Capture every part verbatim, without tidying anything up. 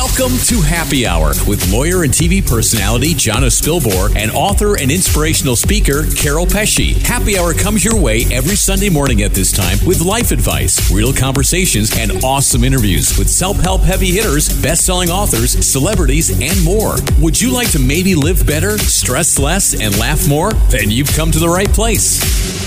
Welcome to Happy Hour with lawyer and T V personality Jonna Spilbor and author and inspirational speaker Carol Pesci. Happy Hour comes your way every Sunday morning at this time with life advice, real conversations, and awesome interviews with self-help heavy hitters, best-selling authors, celebrities, and more. Would you like to maybe live better, stress less, and laugh more? Then you've come to the right place.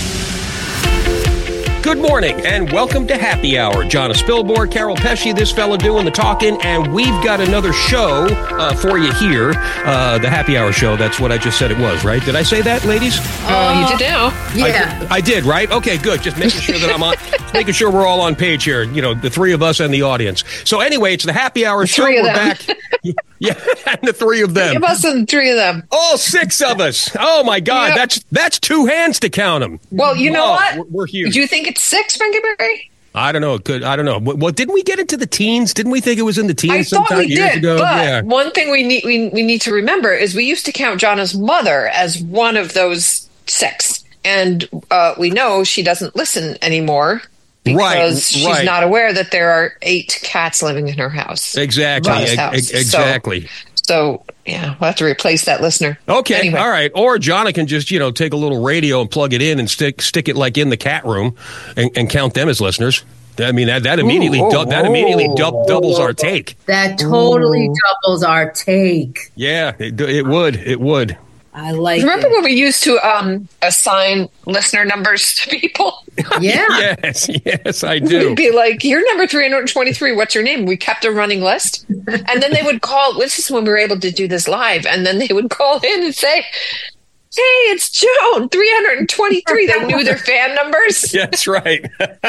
Good morning and welcome to Happy Hour. Jonna Spilbor, Carol Pesci, this fella doing the talking, and we've got another show uh, for you here. Uh, the Happy Hour show, that's what I just said it was, right? Did I say that, ladies? Oh, you did now. Yeah. I, I did, right? Okay, good. Just making sure that I'm on, making sure we're all on page here, you know, the three of us and the audience. So anyway, it's the Happy Hour show. Three of we're them. back. Yeah, and the three of them. Give us the three of them. All six of us. Oh, my God. Yep. That's that's two hands to count them. Well, you know Oh, what? We're, we're huge. Do you think it's six, Frankenberry? I don't know. It could I don't know. Well, didn't we get into the teens? Didn't we think it was in the teens I thought sometime we years did, ago? but Yeah. one thing we need we, we need to remember is we used to count Jonna's mother as one of those six, and uh, we know she doesn't listen anymore because Right, she's right. not aware that there are eight cats living in her house. Exactly. Jonna's e- house. e- So- exactly. So yeah, we'll have to replace that listener. Okay. Anyway. All right. Or Jonna can just, you know, take a little radio and plug it in and stick stick it like in the cat room and, and count them as listeners. I mean, that, that immediately Ooh, du- that immediately dou- doubles our take. That totally doubles our take. Yeah, it, it would. It would. I like Remember it. when we used to um, assign listener numbers to people? Yeah. Yes. Yes, I do. We'd be like, you're number three hundred twenty-three. What's your name? We kept a running list. And then they would call. This is when we were able to do this live. And then they would call in and say, hey, it's Joan, three hundred twenty-three. They knew their fan numbers. Yeah, that's right.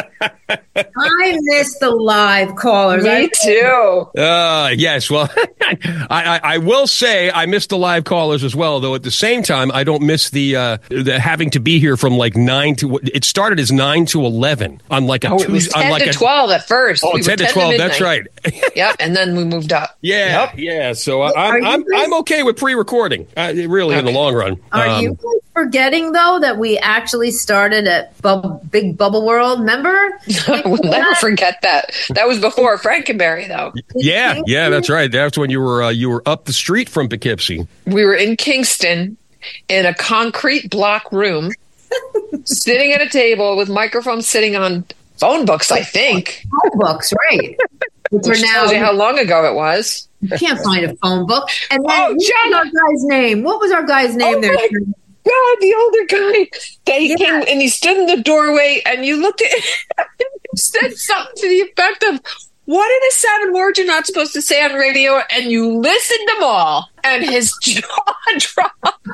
I miss the live callers. Me I, too. Uh, yes. Well, I, I, I will say I miss the live callers as well, though at the same time, I don't miss the, uh, the having to be here from like nine to, it started as nine to eleven on like a Oh, it was Tuesday. ten on like to a, twelve at first. Oh, We were ten to twelve. That's midnight. right. Yep. And then we moved up. Yeah. Yep. Yeah. So I, Are I'm, you I'm, guys- I'm okay with pre-recording, uh, really, in the Okay. long run. are Um, you guys forgetting, though, that we actually started at Bub- Big Bubble World? Remember? We'll never forget that. That was before Frankenberry, though. Yeah. Yeah. That's right. That's when you were, uh, you were up the street from Poughkeepsie. We were in Kingston in a concrete block room, sitting at a table with microphones sitting on phone books, I think. Phone books, right. Which Which are now, tells you how long ago it was. you can't find a phone book. And then, Oh, what was Jenna. our guy's name? What was our guy's name Oh, there? my God, the older guy. They Yeah. came and he stood in the doorway and you looked at him and you said something to the effect of, what are the seven words you're not supposed to say on radio? And you listened them all. And his jaw dropped.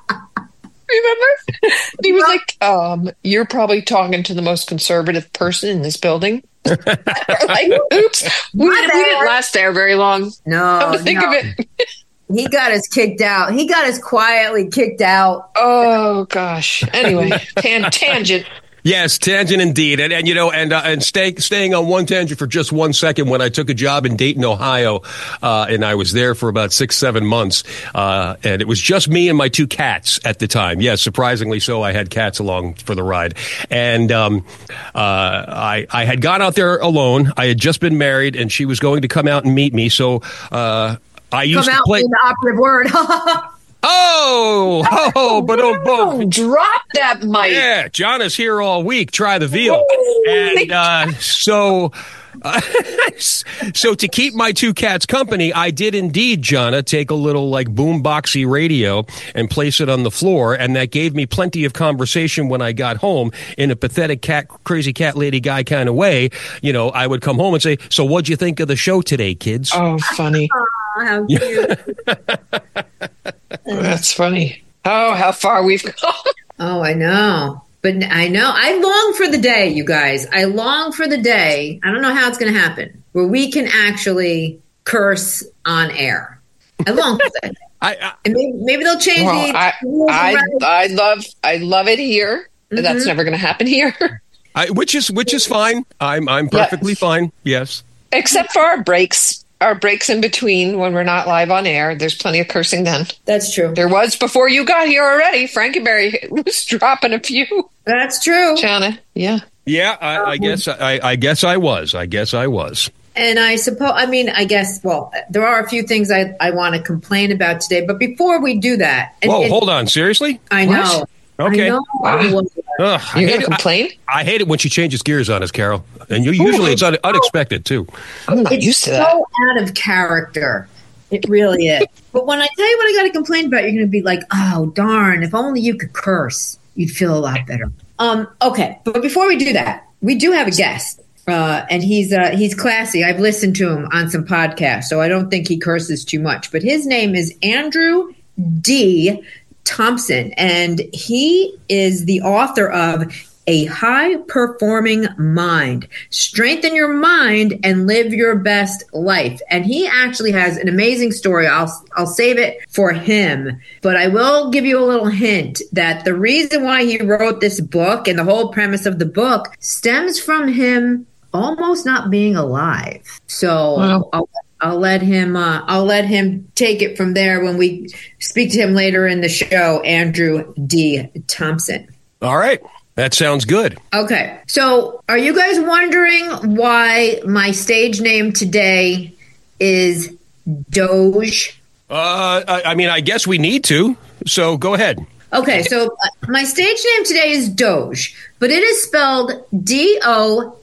Remember? He was like, um, you're probably talking to the most conservative person in this building. Like, oops. We, we didn't last there very long. No, Come to think no. of it. He got us kicked out. He got us quietly kicked out. Oh, gosh. Anyway, tan- tangent. Yes, tangent indeed, and and you know, and uh, and stay, staying on one tangent for just one second. When I took a job in Dayton, Ohio, uh, and I was there for about six, seven months, uh, and it was just me and my two cats at the time. Yes, surprisingly so, I had cats along for the ride, and um, uh, I I had gone out there alone. I had just been married, and she was going to come out and meet me. So uh, I used Come to out play. with the operative word. Oh, oh, but oh, boom. Drop that mic. Yeah, John is here all week. Try the veal. And uh, so, uh, so to keep my two cats company, I did indeed, Jonna, take a little like boomboxy radio and place it on the floor, and that gave me plenty of conversation when I got home in a pathetic cat, crazy cat lady guy kind of way. You know, I would come home and say, "So, what'd you think of the show today, kids?" Oh, funny. Oh, how cute. That's funny. Oh, how far we've gone. Oh, I know. But I know. I long for the day, you guys. I long for the day. I don't know how it's going to happen, where we can actually curse on air. I long for that. I, I, And maybe, maybe they'll change Well, the I, rules I, around- I love, I love it here. Mm-hmm. That's never going to happen here, I, which is which is fine. I'm I'm perfectly Yeah. fine. Yes. except for our breaks. Our breaks in between when we're not live on air. There's plenty of cursing then. That's true. There was before you got here already. Frankenberry was dropping a few. That's true. Jonna, yeah. Yeah, I, I guess I, I guess I was. I guess I was. And I suppose, I mean, I guess, well, there are a few things I, I want to complain about today. But before we do that. And, Whoa, and, hold on. Seriously? I know. What? Okay. I know. Wow. Ugh, I You're hate going to it. complain? I, I hate it when she changes gears on us, Carol. And you, usually it's un, unexpected, too. I'm not It's used to that. so out of character. It really is. But when I tell you what I got to complain about, you're going to be like, oh, darn, if only you could curse, you'd feel a lot better. Um, okay. But before we do that, we do have a guest. Uh, and he's uh, he's classy. I've listened to him on some podcasts, so I don't think he curses too much. But his name is Andrew D. Thompson, and he is the author of A High-Performing Mind. Strengthen your mind and live your best life. And he actually has an amazing story. I'll I'll save it for him. But I will give you a little hint that the reason why he wrote this book and the whole premise of the book stems from him almost not being alive. So Wow. I'll, I'll let him. Uh, I'll let him take it from there when we speak to him later in the show. Andrew D. Thompson. All right. That sounds good. Okay. So, are you guys wondering why my stage name today is Doge? Uh, I, I mean, I guess we need to. So go ahead. Okay, so uh, my stage name today is Doge, but it is spelled D O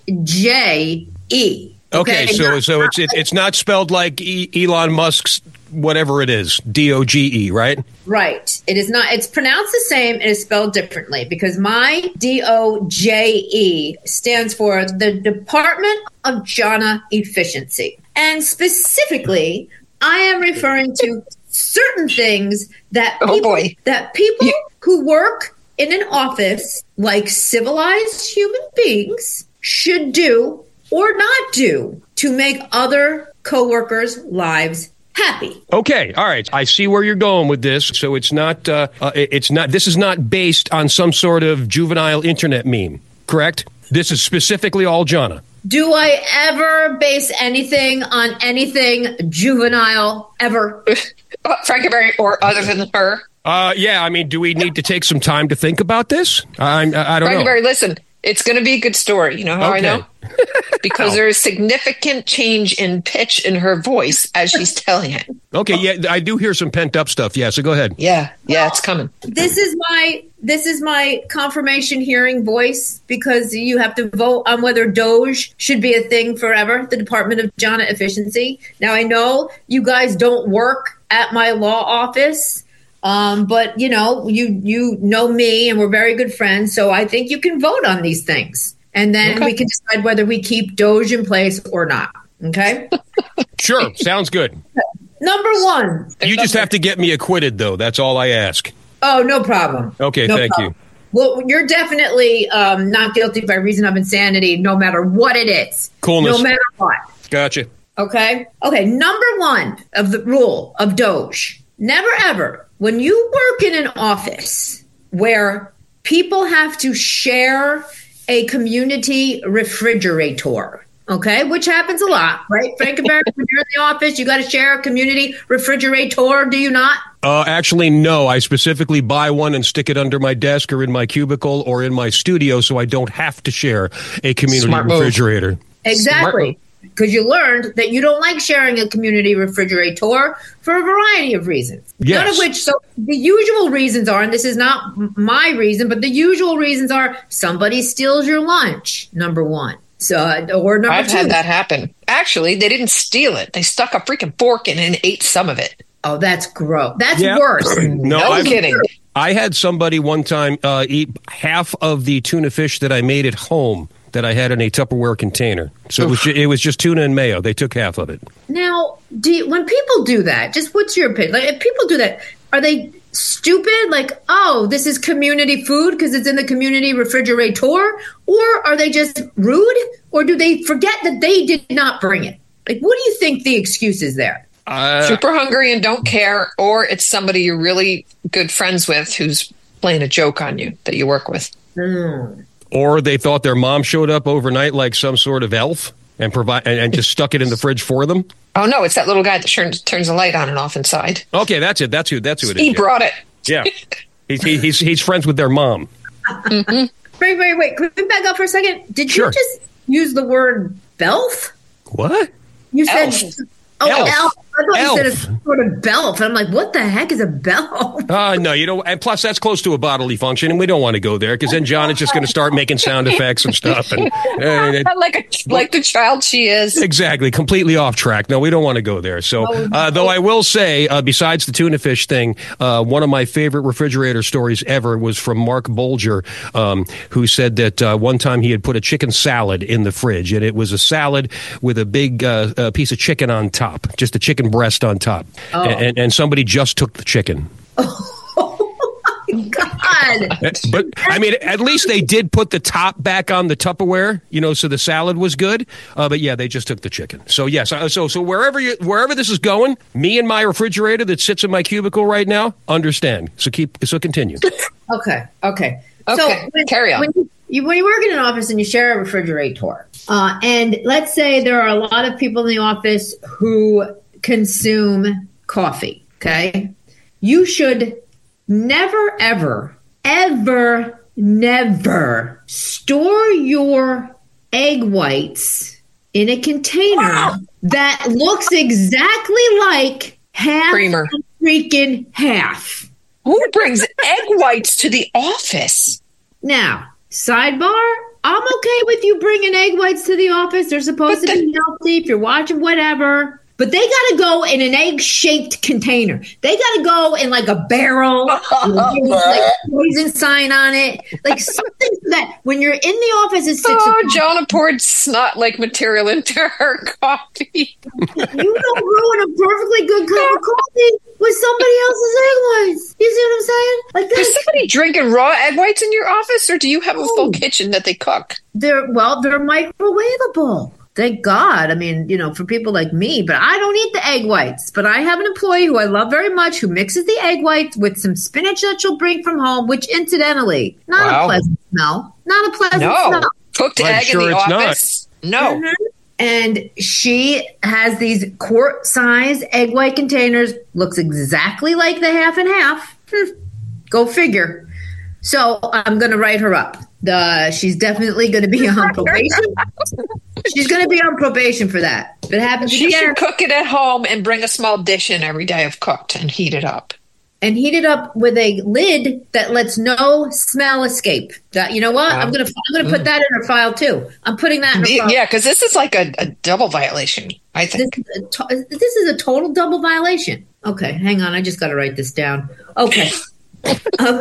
J E. Okay, so Not- so it's it, it's not spelled like e- Elon Musk's whatever it is, D O G E, right? Right. It is not. It's pronounced the same. It is spelled differently because my D O J E stands for the Department of Jhana Efficiency. And specifically, I am referring to certain things that Oh, people, boy. that people who work in an office like civilized human beings should do or not do to make other coworkers' lives happy. Okay, all right. I see where you're going with this. So it's not uh, uh, it's not this is not based on some sort of juvenile internet meme, correct? This is specifically all Jhana. Do I ever base anything on anything juvenile ever? Uh, Frankenberry or other than her. Uh, yeah, I mean, do we need to take some time to think about this? I'm, I I don't know. Frankenberry, listen, it's going to be a good story. You know how I Okay. know? Because there is significant change in pitch in her voice as she's telling it. Okay, yeah, I do hear some pent up stuff. Yeah, so go ahead. Yeah, yeah, it's coming. This is my this is my confirmation hearing voice because you have to vote on whether Doge should be a thing forever, the Department of Jhana Efficiency. Now I know you guys don't work at my law office. Um, but you know, you you know me and we're very good friends, so I think you can vote on these things. And then Okay. we can decide whether we keep Doge in place or not. Okay? Sure, sounds good. Number one. You just have to get me acquitted, though. That's all I ask. Oh, no problem. Okay, No thank problem. you. Well, you're definitely um, not guilty by reason of insanity, no matter what it is. Coolness. No matter what. Gotcha. Okay? Okay, number one of the rule of Doge. Never ever, when you work in an office where people have to share a community refrigerator, okay, which happens a lot, right? Frankenberry, when you're in the office, you got to share a community refrigerator, do you not? Uh, actually, no. I specifically buy one and stick it under my desk or in my cubicle or in my studio so I don't have to share a community Smart move. refrigerator. Exactly. Because you learned that you don't like sharing a community refrigerator for a variety of reasons. Yes. None of which, so the usual reasons are, and this is not m- my reason, but the usual reasons are somebody steals your lunch, number one. So, or number I've two. had that happen. Actually, they didn't steal it. They stuck a freaking fork in and ate some of it. Oh, that's gross. That's Yeah. worse. No, No I've- kidding. I had somebody one time uh, eat half of the tuna fish that I made at home that I had in a Tupperware container. So it was, ju- it was just tuna and mayo. They took half of it. Now, do you, when people do that, just what's your opinion? Like, if people do that, are they stupid? Like, oh, this is community food because it's in the community refrigerator? Or are they just rude? Or do they forget that they did not bring it? Like, what do you think the excuse is there? Uh, Super hungry and don't care, or it's somebody you're really good friends with who's playing a joke on you that you work with. Hmm. or they thought their mom showed up overnight like some sort of elf and provide and, and just stuck it in the fridge for them. Oh no, it's that little guy that turns turns the light on and off inside. Okay, that's it. That's who. That's who it is. He yeah. brought it. Yeah, he's he, he's he's friends with their mom. Wait, wait, wait. Could we back up for a second? Did Sure. you just use the word belf? What? You said, Elf. oh, Elf. elf. I thought Elf. you said a sort of belf. And I'm like, what the heck is a belf? Uh, no, you don't. And plus, that's close to a bodily function, and we don't want to go there because then John is just going to start making sound effects and stuff. And, and it, like a, like the child she is. exactly, completely off track. No, we don't want to go there. So, uh, though I will say, uh, besides the tuna fish thing, uh, one of my favorite refrigerator stories ever was from Mark Bolger, um, who said that uh, one time he had put a chicken salad in the fridge, and it was a salad with a big uh, uh, piece of chicken on top, just a chicken breast on top. Oh. And, and somebody just took the chicken. Oh, my God. But I mean, at least they did put the top back on the Tupperware, you know, so the salad was good. Uh, but yeah, they just took the chicken. So yes, uh, so so wherever you wherever this is going, me and my refrigerator that sits in my cubicle right now, understand. So keep so continue. Okay. Okay. Okay, So when, carry on. When you, you, when you work in an office and you share a refrigerator, uh, and let's say there are a lot of people in the office who consume coffee, okay? You should never, ever, ever, never store your egg whites in a container that looks exactly like half Creamer. a freaking half. Who brings egg whites to the office? Now, sidebar, I'm okay with you bringing egg whites to the office. They're supposed But to be healthy if you're watching whatever. But they got to go in an egg-shaped container. They got to go in like a barrel with like a poison sign on it. Like something that when you're in the office at six Oh, o'clock, Jonna poured snot-like material into her coffee. you don't ruin a perfectly good cup of coffee with somebody else's egg whites. You see what I'm saying? Like Is that's, somebody drinking raw egg whites in your office, or do you have a full Oh. kitchen that they cook? they're, well, they're microwavable. Thank God. I mean, you know, for people like me, but I don't eat the egg whites. But I have an employee who I love very much who mixes the egg whites with some spinach that she'll bring from home, which incidentally, not Wow. a pleasant smell. Not a pleasant No. smell. Cooked I'm egg sure in the it's not. office? No. Mhm. And she has these quart size egg white containers, looks exactly like the half and half. Hmm. Go figure. So I'm going to write her up. The, she's definitely going to be on probation. She's going to be on probation for that. If it happens She again, should cook it at home and bring a small dish in every day of cooked and heat it up. and heat it up with a lid that lets no smell escape. That, you know what? Wow. I'm going to I'm going to put that in her file too. I'm putting that in her file. Yeah, because this is like a, a double violation, I This think. is, a to- this is a total double violation. Okay, hang on. I just got to write this down. Okay. um,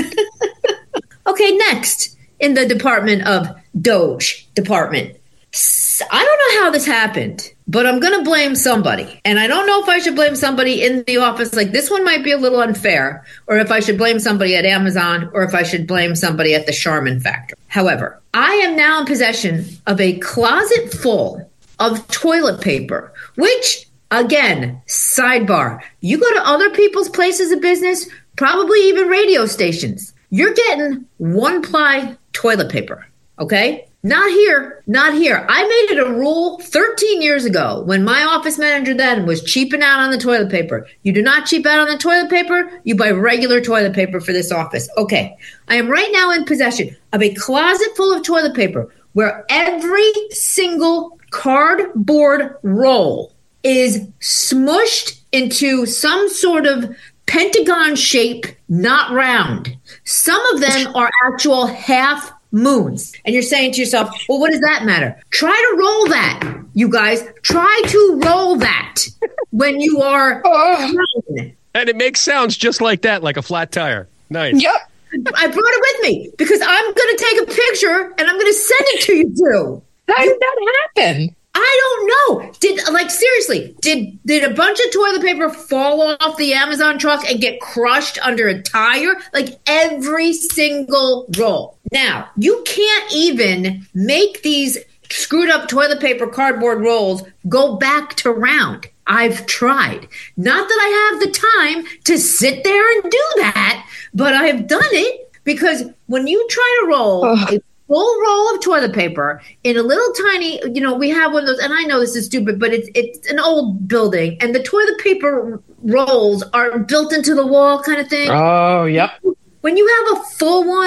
okay, next in the Department of Doge Department. S- I don't know how this happened, but I'm going to blame somebody. And I don't know if I should blame somebody in the office. Like this one might be a little unfair, or if I should blame somebody at Amazon, or if I should blame somebody at the Charmin factory. However, I am now in possession of a closet full of toilet paper, which, again, sidebar, you go to other people's places of business, probably even radio stations, you're getting one ply toilet paper, okay? Not here, not here. I made it a rule thirteen years ago when my office manager then was cheaping out on the toilet paper. You do not cheap out on the toilet paper, you buy regular toilet paper for this office. Okay, I am right now in possession of a closet full of toilet paper where every single cardboard roll is smushed into some sort of pentagon shape, not round. Some of them are actual half moons. And you're saying to yourself, well, what does that matter? Try to roll that, you guys. Try to roll that when you are. Oh. And it makes sounds just like that, like a flat tire. Nice. Yep. I brought it with me because I'm going to take a picture and I'm going to send it to you too. How did that happen? I don't know. Did like seriously? Did did a bunch of toilet paper fall off the Amazon truck and get crushed under a tire? Like every single roll. Now you can't even make these screwed up toilet paper cardboard rolls go back to round. I've tried. Not that I have the time to sit there and do that, but I have done it because when you try to roll Ugh. a full roll of toilet paper in a little tiny, you know, we have one of those, and I know this is stupid, but it's it's an old building, and the toilet paper rolls are built into the wall kind of thing. Oh, yep. When you have a full one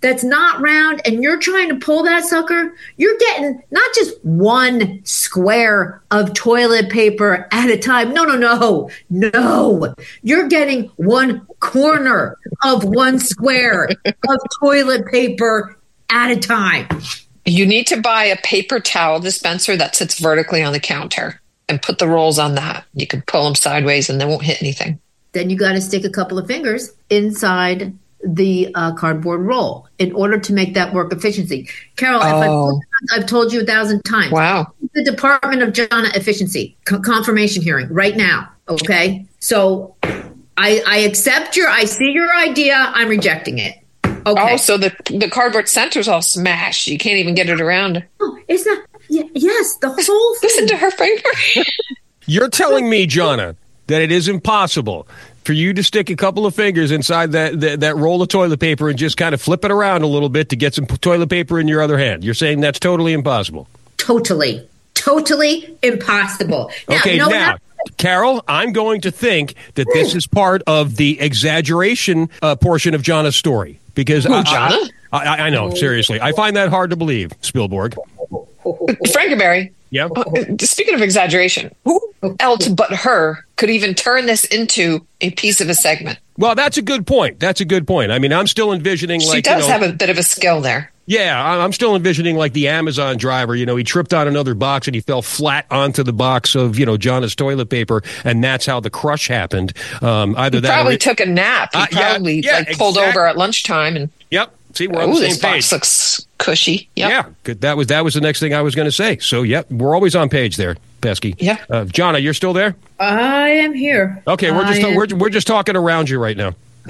that's not round and you're trying to pull that sucker, you're getting not just one square of toilet paper at a time. No, no, no, no. You're getting one corner of one square of toilet paper at a time. You need to buy a paper towel dispenser that sits vertically on the counter and put the rolls on that. You can pull them sideways and they won't hit anything. Then you got to stick a couple of fingers inside the uh, cardboard roll in order to make that work efficiency. Carol, Oh. if I've, told, I've told you a thousand times. Wow. The Department of Jana Efficiency co- confirmation hearing right now. Okay. So I, I accept your, I see your idea. I'm rejecting it. Okay. Oh, so the the cardboard center's all smashed. You can't even get it around. Oh, it's not. Y- yes, the whole thing. Listen to her finger. You're telling me, Jonna, that it is impossible for you to stick a couple of fingers inside that, that that roll of toilet paper and just kind of flip it around a little bit to get some p- toilet paper in your other hand. You're saying that's totally impossible. Totally, totally impossible. Now, Okay, you know what now, happened? Carol, I'm going to think that this is part of the exaggeration uh, portion of Jonna's story. Because I, Jonna? I, I, I know, seriously. I find that hard to believe, Spielberg. Frankenberry. Yeah. Uh, Speaking of exaggeration, who else but her could even turn this into a piece of a segment? Well, that's a good point. That's a good point. I mean, I'm still envisioning She like, does you know, have a bit of a skill there. yeah, I- I'm still envisioning like the Amazon driver. You know, he tripped on another box and he fell flat onto the box of, you know, Jonna's toilet paper. And that's how the crush happened. Um, either He that probably or, took a nap. He Uh, yeah, probably yeah, like pulled exact- over at lunchtime and Yep. See, we're on oh, the this same box page. looks cushy. Yep. Yeah, good. That was that was the next thing I was going to say. So, yep, we're always on page there, Pesky. Yeah. Uh, Jonna, you're still there? I am here. Okay, we're I just am- we're, we're just talking around you right now.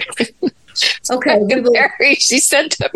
okay. We will, Frankenberry, she said to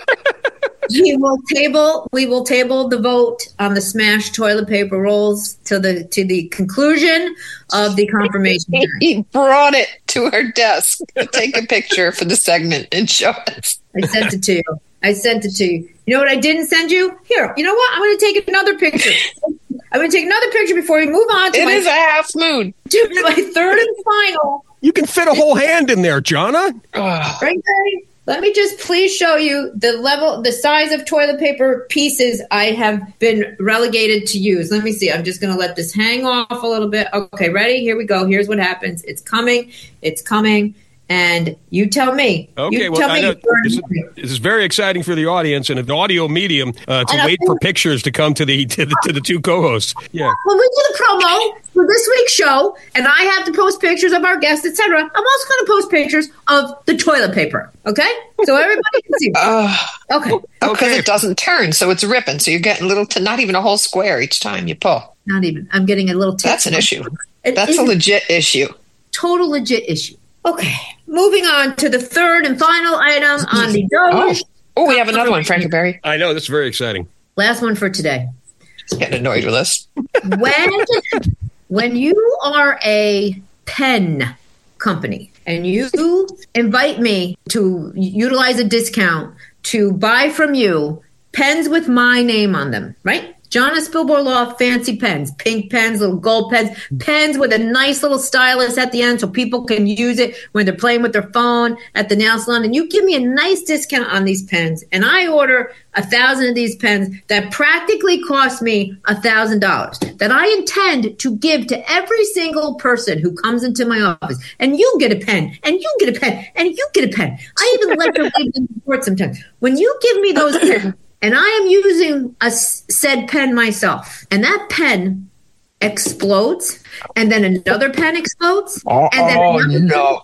we will table. We will table the vote on the smashed toilet paper rolls to the to the conclusion of the confirmation hearing. he brought it to her desk to take a picture for the segment and show us. I sent it to you. I sent it to you. You know what I didn't send you? Here. You know what? I'm going to take another picture. I'm going to take another picture before we move on to It my, is a half moon. to my third and final. You can fit a whole hand in there, Jonna. Ugh. Right, Barry? Let me just please show you the level, the size of toilet paper pieces I have been relegated to use. Let me see. I'm just going to let this hang off a little bit. Okay, ready? Here we go. Here's what happens. It's coming. It's coming. And you tell me. Okay, you well, tell I me. know this is, this is very exciting for the audience and an audio medium uh, to And I wait think- for pictures to come to the to the, to the two co-hosts. Yeah. When we do the promo for this week's show, and I have to post pictures of our guests, et cetera, I'm also going to post pictures of the toilet paper. Okay, so everybody can see. Ugh. Okay, Because Okay. it doesn't turn, so it's ripping. So you're getting little, to not even a whole square each time you pull. not even. I'm getting a little. Tip. That's an issue. It That's is a legit issue. total legit issue. Okay, moving on to the third and final item on the Oh, Doge. oh, we have another one, Frankenberry. I know, this is very exciting. Last one for today. He's getting annoyed with us. When when you are a pen company and you invite me to utilize a discount to buy from you pens with my name on them, right? Jonna Spielberg Law, fancy pens, pink pens, little gold pens, pens with a nice little stylus at the end so people can use it when they're playing with their phone at the nail salon. And you give me a nice discount on these pens, and I order a thousand of these pens that practically cost me a thousand dollars that I intend to give to every single person who comes into my office. And you get a pen, and you get a pen, and you get a pen. I even let them leave in support sometimes. When you give me those pens, and I am using a s- said pen myself, and that pen explodes, and then another pen explodes, and then Oh, another no.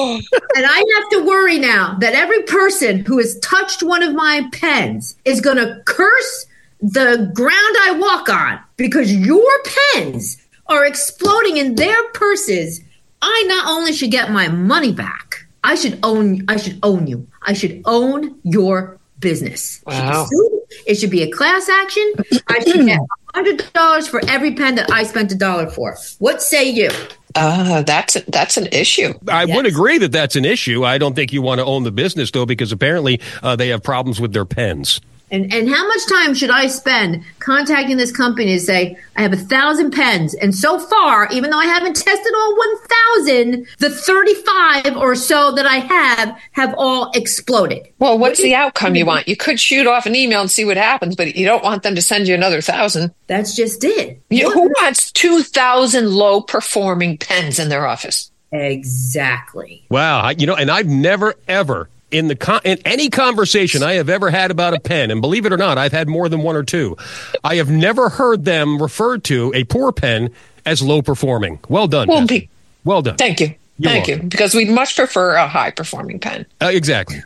and I have to worry now that every person who has touched one of my pens is going to curse the ground I walk on because your pens are exploding in their purses. I not only should get my money back, I should own. I should own you. I should own your business. Wow. It should be a class action. I should get one hundred dollars for every pen that I spent a dollar for. What say you? Uh, that's a, that's an issue. I Yes. would agree that that's an issue. I don't think you want to own the business, though, because apparently uh, they have problems with their pens. And and how much time should I spend contacting this company to say, I have a thousand pens, and so far, even though I haven't tested all one thousand, the thirty-five or so that I have have all exploded. Well, what's the outcome you want? You could shoot off an email and see what happens, but you don't want them to send you another thousand. That's just it. You, who wants two thousand low-performing pens in their office? Exactly. Wow. I- You know, and I've never, ever, in the con- in any conversation I have ever had about a pen, and believe it or not, I've had more than one or two, I have never heard them refer to a poor pen as low-performing. Well done. Well, Beth. be- well done. Thank you. You're Thank welcome. you. Because we'd much prefer a high-performing pen. Uh, exactly.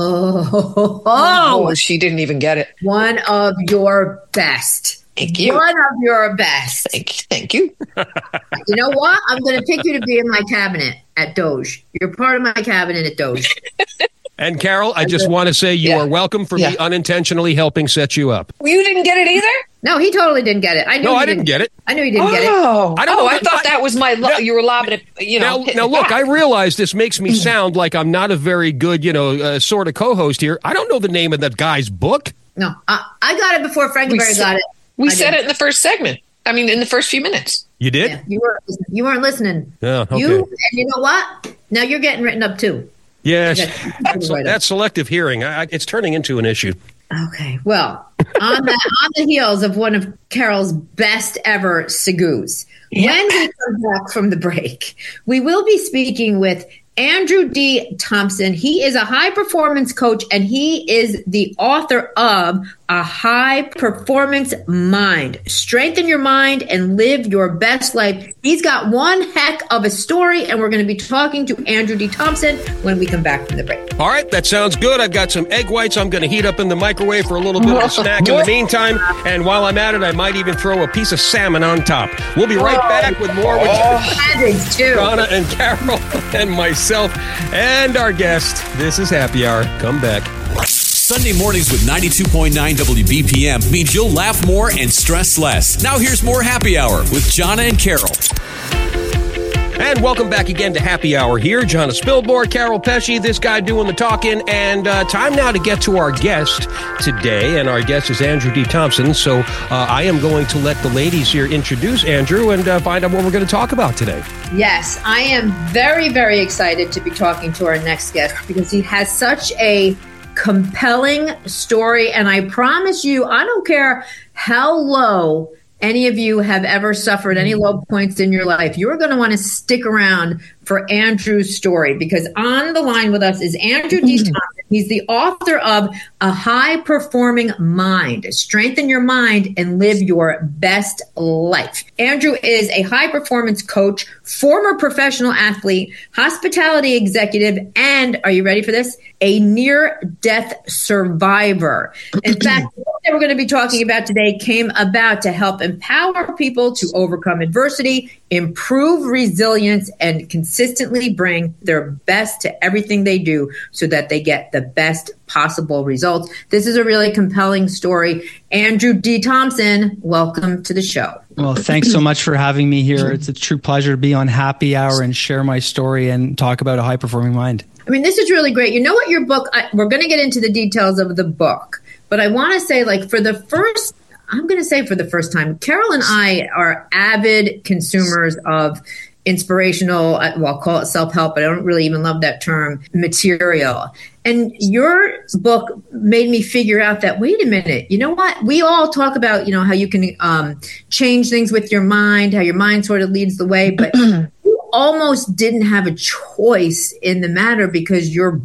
Oh, Oh, she didn't even get it. one of your best. Thank you. One of your best. Thank you. Thank you. You know what? I'm going to pick you to be in my cabinet at Doge. You're part of my cabinet at Doge. And Carol, I just want to say you Yeah. are welcome for Yeah. me unintentionally helping set you up. You didn't get it either? No, he totally didn't get it. I knew No, he I didn't get it. I knew he didn't get it. Oh, I don't oh, know I if thought I- that was my. Lo- Now- you were lobbing it. You know. Now, hitting now it look, back. I realize this makes me sound like I'm not a very good, you know, uh, sort of co-host here. I don't know the name of that guy's book. No, I, I got it before We Frankenberry said- got it. We I said did. it in the first segment. I mean, in the first few minutes. You did? Yeah, you weren't. You weren't listening. Yeah, okay. You and you know what? Now you're getting written up too. Yes. Okay. That's, Right up. that's selective hearing. I, I- it's turning into an issue. Okay. Well, on the on the heels of one of Carol's best ever Segoos, when we come back from the break, we will be speaking with Andrew D. Thompson. He is a high performance coach, and he is the author of A High Performance Mind. Strengthen your mind and live your best life. He's got one heck of a story, and we're going to be talking to Andrew D. Thompson when we come back from the break. All right, that sounds good. I've got some egg whites I'm going to heat up in the microwave for a little bit of a snack in the meantime. And while I'm at it, I might even throw a piece of salmon on top. We'll be right back with more with Cabbage, too. Donna and Carol and myself and our guest. This is Happy Hour. Come back. Sunday mornings with ninety-two point nine W B P M means you'll laugh more and stress less. Now here's more Happy Hour with Jonna and Carol. And welcome back again to Happy Hour here. Jonna Spilborn, Carol Pesci, this guy doing the talking. And uh, time now to get to our guest today. And our guest is Andrew D. Thompson. So uh, I am going to let the ladies here introduce Andrew and uh, find out what we're going to talk about today. Yes, I am very, very excited to be talking to our next guest because he has such a compelling story. And I promise you, I don't care how low any of you have ever suffered any low points in your life, you're going to want to stick around for Andrew's story because on the line with us is Andrew D. Thompson. He's the author of A High Performing Mind. Strengthen your mind and live your best life. Andrew is a high performance coach, former professional athlete, hospitality executive, and are you ready for this? A near-death survivor. In fact, what we're going to be talking about today came about to help empower people to overcome adversity, improve resilience, and consistently bring their best to everything they do so that they get the best possible results. This is a really compelling story. Andrew D. Thompson, welcome to the show. Well, thanks so much for having me here. It's a true pleasure to be on Happy Hour and share my story and talk about a high-performing mind. I mean, this is really great. You know what your book, I, we're going to get into the details of the book, but I want to say, like, for the first, I'm going to say for the first time, Carol and I are avid consumers of inspirational, well, I'll call it self-help, but I don't really even love that term, material. And your book made me figure out that, wait a minute, you know what? We all talk about, you know, how you can um, change things with your mind, how your mind sort of leads the way, but you almost didn't have a choice in the matter because your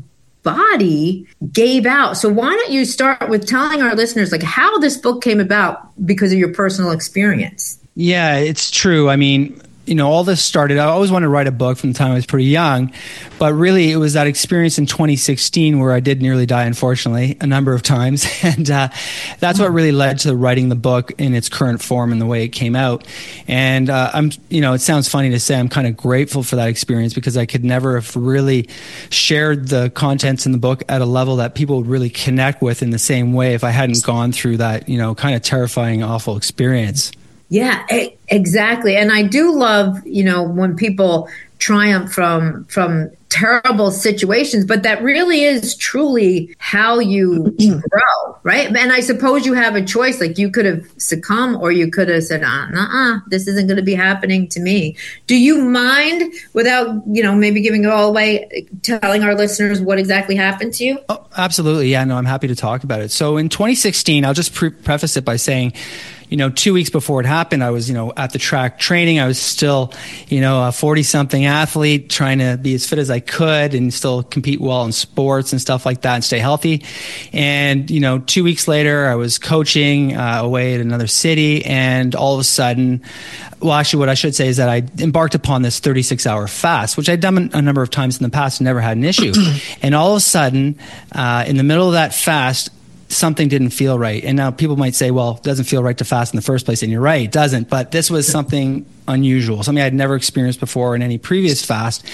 body gave out. So why don't you start with telling our listeners like how this book came about because of your personal experience? Yeah, it's true. I mean, you know, all this started, I always wanted to write a book from the time I was pretty young, but really it was that experience in twenty sixteen where I did nearly die, unfortunately, a number of times. And uh, that's what really led to writing the book in its current form and the way it came out. And uh, I'm, you know, it sounds funny to say I'm kind of grateful for that experience because I could never have really shared the contents in the book at a level that people would really connect with in the same way if I hadn't gone through that, you know, kind of terrifying, awful experience. Yeah, exactly. And I do love, you know, when people triumph from from terrible situations, but that really is truly how you grow, right? And I suppose you have a choice. Like you could have succumbed, or you could have said, uh, uh, this isn't going to be happening to me. Do you mind, without, you know, maybe giving it all away, telling our listeners what exactly happened to you? Oh, absolutely. Yeah, no, I'm happy to talk about it. So in twenty sixteen, I'll just pre- preface it by saying, you know, two weeks before it happened, I was, you know, at the track training. I was still, you know, a forty-something athlete trying to be as fit as I could and still compete well in sports and stuff like that and stay healthy. And, you know, two weeks later, I was coaching uh, away at another city. And all of a sudden, well, actually, what I should say is that I embarked upon this thirty-six hour fast, which I'd done a number of times in the past and never had an issue. And all of a sudden, uh, in the middle of that fast, something didn't feel right. And now people might say, well, it doesn't feel right to fast in the first place. And you're right, it doesn't. But this was something unusual, something I'd never experienced before in any previous fast.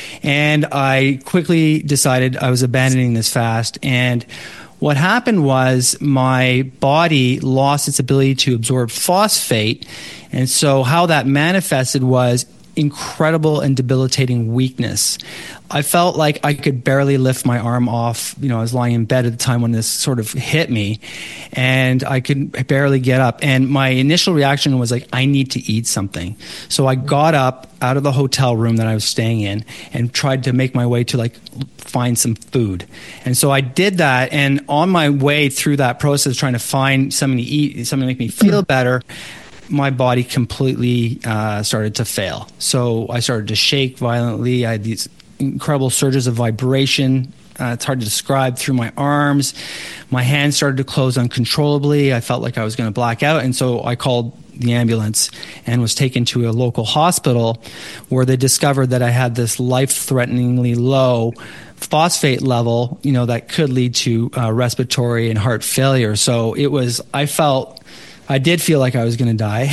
And I quickly decided I was abandoning this fast. And what happened was my body lost its ability to absorb phosphate. And so how that manifested was incredible and debilitating weakness. I felt like I could barely lift my arm off. You know, I was lying in bed at the time when this sort of hit me, and I could barely get up. And my initial reaction was like, I need to eat something. So I got up out of the hotel room that I was staying in and tried to make my way to like find some food. And so I did that. And on my way through that process, trying to find something to eat, something to make me feel better, my body completely uh, started to fail. So I started to shake violently. I had these incredible surges of vibration. Uh, it's hard to describe through my arms. My hands started to close uncontrollably. I felt like I was going to black out. And so I called the ambulance and was taken to a local hospital where they discovered that I had this life-threateningly low phosphate level, you know, that could lead to uh, respiratory and heart failure. So it was, I felt I did feel like I was going to die.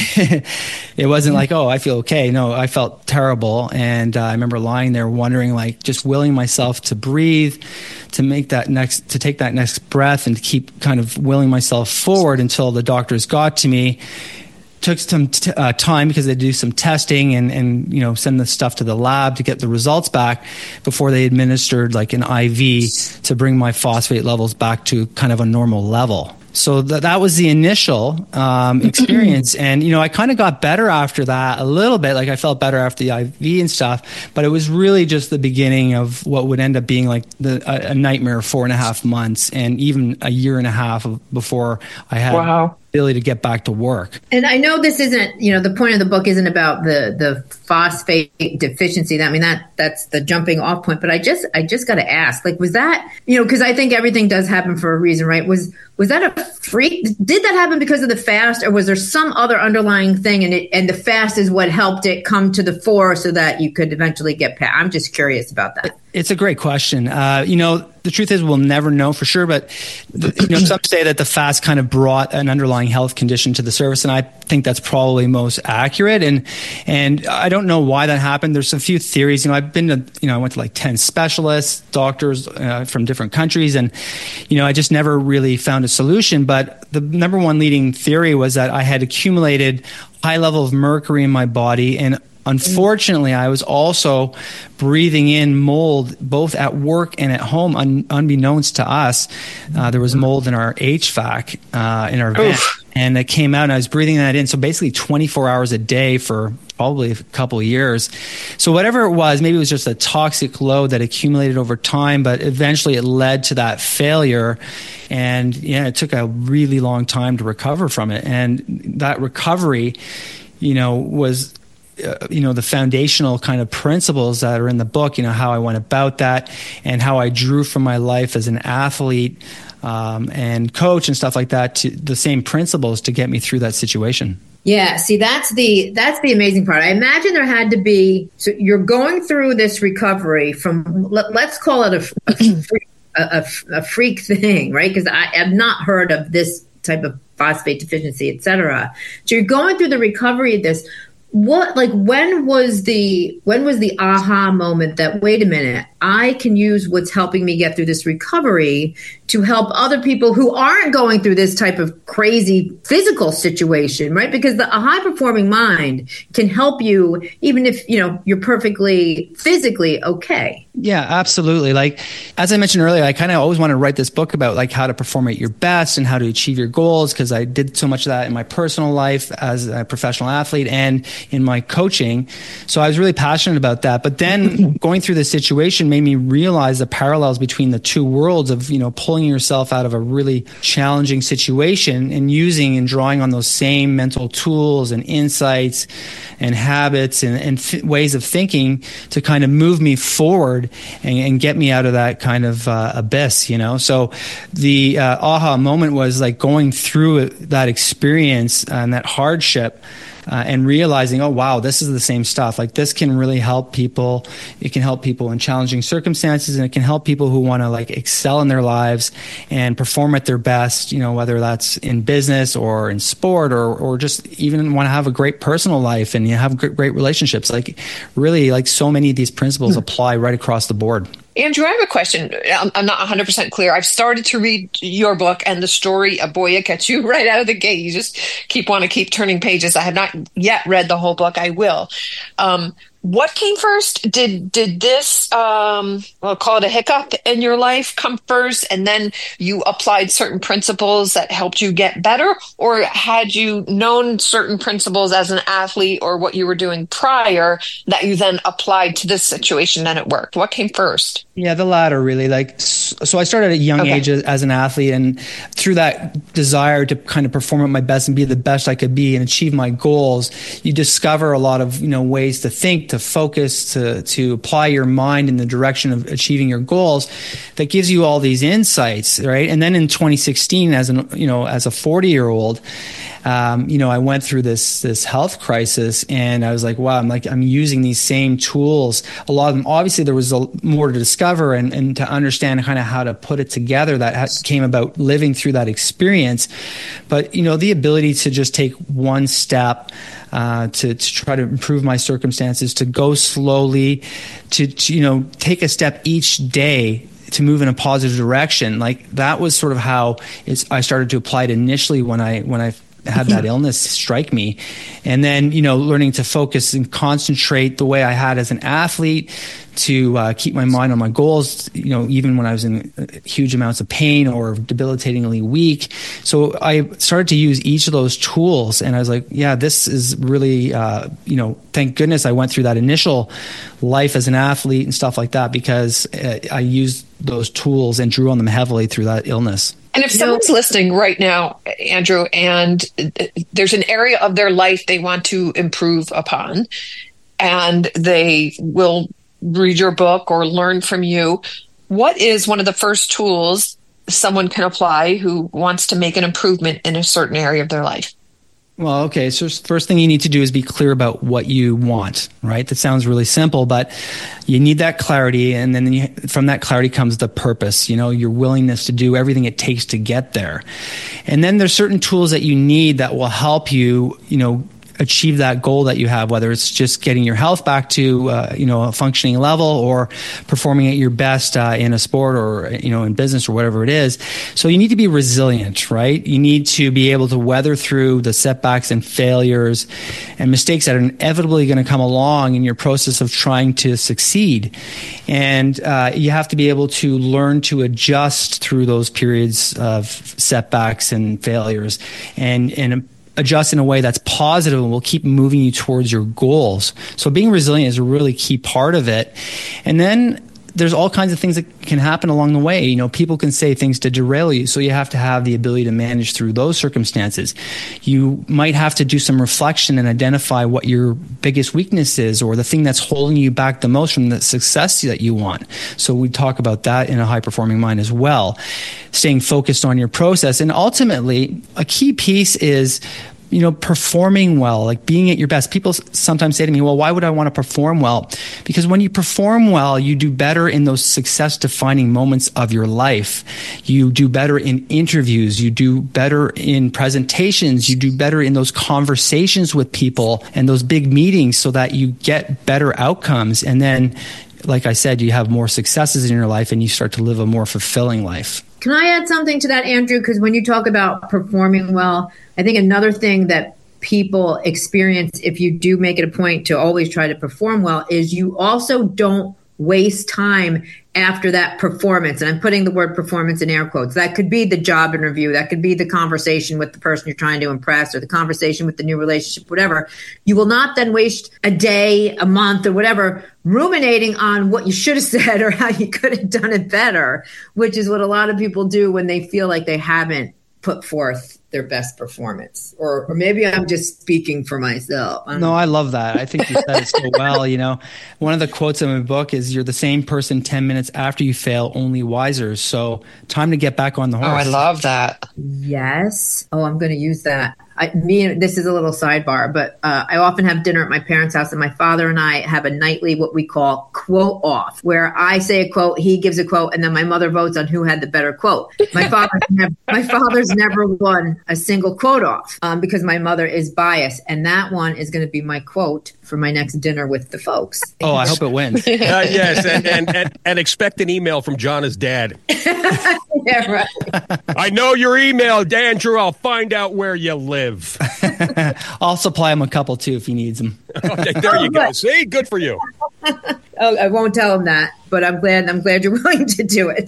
It wasn't like, oh, I feel okay. No, I felt terrible. And uh, I remember lying there wondering, like, just willing myself to breathe, to make that next, to take that next breath and to keep kind of willing myself forward until the doctors got to me. Took some t- uh, time because they do some testing and, and, you know, send the stuff to the lab to get the results back before they administered like an I V to bring my phosphate levels back to kind of a normal level. So th- that was the initial um, experience. And, you know, I kind of got better after that a little bit. Like I felt better after the I V and stuff, but it was really just the beginning of what would end up being like the, a, a nightmare of four and a half months and even a year and a half of, before I had wow. the ability to get back to work. And I know this isn't, you know, the point of the book isn't about the, the phosphate deficiency. I mean, that that's the jumping off point, but I just, I just got to ask, like, was that, you know, cause I think everything does happen for a reason, right? Was, was that a freak? Did that happen because of the fast, or was there some other underlying thing, and it and the fast is what helped it come to the fore so that you could eventually get past? I'm just curious about that. It's a great question. Uh, you know, the truth is we'll never know for sure, but the, you know, some say that the fast kind of brought an underlying health condition to the surface, and I think that's probably most accurate. And and I don't know why that happened. There's a few theories. You know, I've been to, you know, I went to like ten specialists, doctors uh, from different countries, and you know, I just never really found a solution. But the number one leading theory was that I had accumulated high level of mercury in my body, and unfortunately, I was also breathing in mold both at work and at home, un- unbeknownst to us. Uh, there was mold in our H V A C uh, in our vent, and it came out, and I was breathing that in. So basically twenty-four hours a day for probably a couple of years. So whatever it was, maybe it was just a toxic load that accumulated over time, but eventually it led to that failure. And yeah, it took a really long time to recover from it. And that recovery, you know, was... Uh, you know, the foundational kind of principles that are in the book, you know, how I went about that and how I drew from my life as an athlete um, and coach and stuff like that to the same principles to get me through that situation. Yeah, see, that's the that's the amazing part. I imagine there had to be, so you're going through this recovery from, let, let's call it a, a, freak, a, a freak thing, right? Because I have not heard of this type of phosphate deficiency, et cetera. So you're going through the recovery of this. what, like, when was the, when was the aha moment that, wait a minute, I can use what's helping me get through this recovery to help other people who aren't going through this type of crazy physical situation, right? Because the, a high performing mind can help you even if, you know, you're perfectly physically okay. Yeah, absolutely. Like, as I mentioned earlier, I kind of always wanted to write this book about like how to perform at your best and how to achieve your goals, because I did so much of that in my personal life as a professional athlete and in my coaching. So I was really passionate about that. But then going through this situation made me realize the parallels between the two worlds of, you know, pulling yourself out of a really challenging situation and using and drawing on those same mental tools and insights and habits and, and th- ways of thinking to kind of move me forward and, and get me out of that kind of uh, abyss, you know? So the uh, aha moment was like going through that experience and that hardship Uh, and realizing, oh, wow, this is the same stuff. Like, this can really help people. It can help people in challenging circumstances, and it can help people who want to like excel in their lives and perform at their best, you know, whether that's in business or in sport or, or just even want to have a great personal life and you have great, great relationships. Like, really, like so many of these principles apply right across the board. Andrew, I have a question. I'm, I'm not one hundred percent clear. I've started to read your book, and the story of Boya gets you right out of the gate. You just keep want to keep turning pages. I have not yet read the whole book. I will. Um, what came first? Did did this, um, we'll call it a hiccup in your life, come first, and then you applied certain principles that helped you get better? Or had you known certain principles as an athlete or what you were doing prior that you then applied to this situation and it worked? What came first? Yeah, the latter, really. Like, so I started at a young Okay. age as, as an athlete, and through that desire to kind of perform at my best and be the best I could be and achieve my goals, you discover a lot of, you know, ways to think, to focus, to to apply your mind in the direction of achieving your goals. That gives you all these insights, right? And then in twenty sixteen, as an you know, as a forty year old, um, you know, I went through this this health crisis, and I was like, wow, I'm like I'm using these same tools. A lot of them, obviously, there was a, more to discover and, and to understand kind of how to put it together. That ha- came about living through that experience. But, you know, the ability to just take one step, uh, to, to try to improve my circumstances, to go slowly, to, to, you know, take a step each day to move in a positive direction. Like, that was sort of how it's, I started to apply it initially when I, when I had that illness strike me. And then, you know, learning to focus and concentrate the way I had as an athlete, to uh, keep my mind on my goals, you know, even when I was in huge amounts of pain or debilitatingly weak. So I started to use each of those tools, and I was like, yeah, this is really, uh, you know, thank goodness I went through that initial life as an athlete and stuff like that, because uh, I used those tools and drew on them heavily through that illness. And if someone's listening right now, Andrew, and there's an area of their life they want to improve upon, and they will read your book or learn from you, what is one of the first tools someone can apply who wants to make an improvement in a certain area of their life? Well, okay. So first thing you need to do is be clear about what you want, right? That sounds really simple, but you need that clarity. And then you, from that clarity comes the purpose, you know, your willingness to do everything it takes to get there. And then there's certain tools that you need that will help you, you know, achieve that goal that you have, whether it's just getting your health back to, uh, you know, a functioning level, or performing at your best uh, in a sport or, you know, in business or whatever it is. So you need to be resilient, right? You need to be able to weather through the setbacks and failures and mistakes that are inevitably going to come along in your process of trying to succeed. And uh, you have to be able to learn to adjust through those periods of setbacks and failures, and, and adjust in a way that's positive and will keep moving you towards your goals. So being resilient is a really key part of it. And then there's all kinds of things that can happen along the way. You know, people can say things to derail you, so you have to have the ability to manage through those circumstances. You might have to do some reflection and identify what your biggest weakness is, or the thing that's holding you back the most from the success that you want. So we talk about that in a high-performing mind as well. Staying focused on your process. And ultimately, a key piece is you know, performing well, like being at your best. People sometimes say to me, well, why would I want to perform well? Because when you perform well, you do better in those success defining moments of your life. You do better in interviews. You do better in presentations. You do better in those conversations with people and those big meetings so that you get better outcomes. And then, like I said, you have more successes in your life and you start to live a more fulfilling life. Can I add something to that, Andrew? Because when you talk about performing well, I think another thing that people experience if you do make it a point to always try to perform well is you also don't waste time after that performance. And I'm putting the word performance in air quotes. That could be the job interview. That could be the conversation with the person you're trying to impress or the conversation with the new relationship, whatever. You will not then waste a day, a month, or whatever ruminating on what you should have said or how you could have done it better, which is what a lot of people do when they feel like they haven't put forth their best performance. Or, or maybe I'm just speaking for myself. No, I love that. I think you said it so well. You know, one of the quotes in my book is, you're the same person ten minutes after you fail, only wiser. So time to get back on the horse. Oh, I love that. Yes. Oh, I'm going to use that. I, me, this is a little sidebar, but uh, I often have dinner at my parents' house, and my father and I have a nightly what we call quote off, where I say a quote, he gives a quote, and then my mother votes on who had the better quote. My father's never, my father's never won a single quote off um, because my mother is biased, and that one is going to be my quote for my next dinner with the folks. Oh, I hope it wins. uh, yes, and, and, and, and expect an email from Jonna's dad. Yeah, right. I know your email, Andrew. I'll find out where you live. I'll supply him a couple too if he needs them. Okay, there you go. See, good for you. Oh, I won't tell him that, but I'm glad. I'm glad you're willing to do it.